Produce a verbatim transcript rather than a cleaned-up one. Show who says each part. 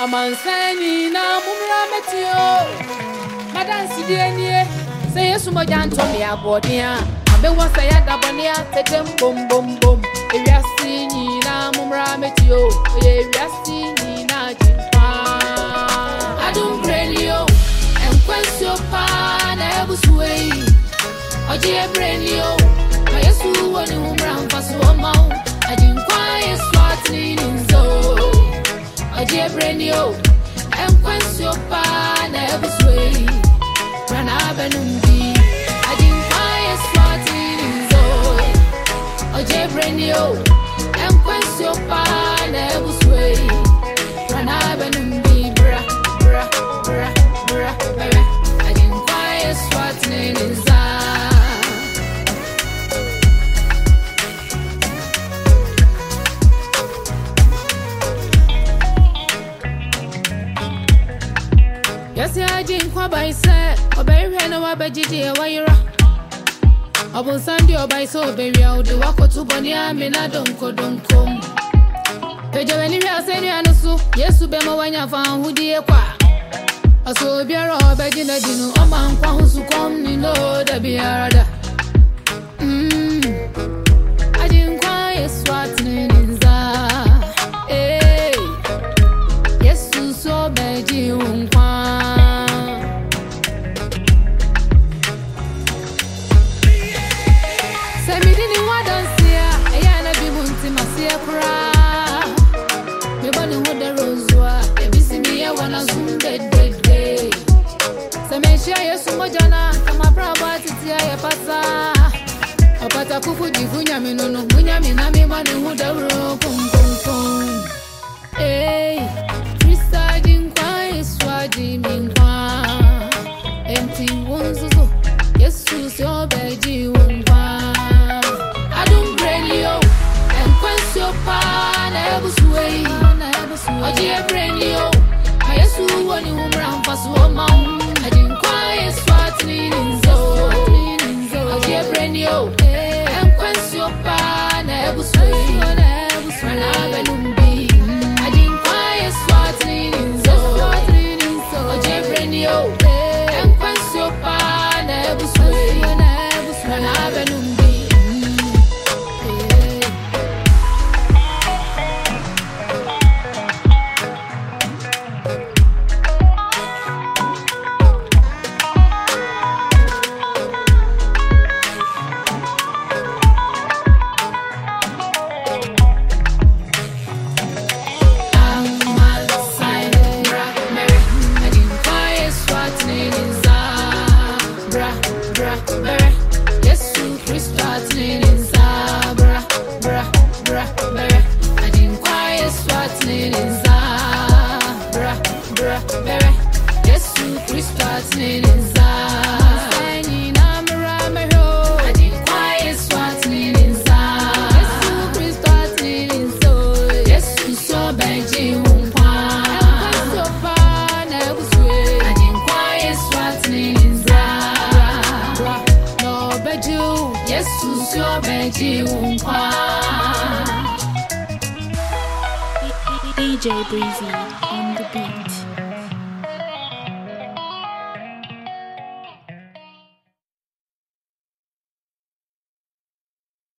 Speaker 1: Amansani na mumra metio. Madam Sidianie, say yes to my Antonia Bordia. Abe was a yada bonia, take them boom boom boom. If you are seeing na mumra metio, if you are seeing na jimpa. I don't brain you, and quench your pan, I was way. O dear brain you, I used to want to run for so amount. I didn't quite swat in so. O dear brain you, and quench your pan, I was way. Run up and umbi. I didn't quite swat in so. O dear brain you, and quench your pan, I was way. Run up and umbi, bra, bra, bra, bra, bra. I didn't quite swat in so. Yes, I didn't quite buy set. Or baby, I know about G D. Why you're up on Sunday or by so baby, I'll do walk to Bonia. Me, I don't go, don't come. Pedro, anyway, I say, I know so. Yes, to be my one, I found who dear qua. I saw be a rob, I didn't know. A man who's to come, you know, the beard. Hm, I didn't quite swat in that. Hey, yes, you saw baby, you. Kufu jifunya minono munya minami mani huda ro pum pum pum. Hey, Krista jinkwa iswaji minkwa. Empty wonzuzo, Jesus your beji wonwa. I don't brain you, and quench your pan ebusway. Oji brain you, Yesu woni umra mfasu oma. I jinkwa iswati ninzo. Oji brain you. Your pan, I was swaying, I was running umbi. I didn't quite swat in so, or Jeffrey, yo, and quench your pan, I was swaying, I was running umbi.
Speaker 2: D J Breezy on the beat.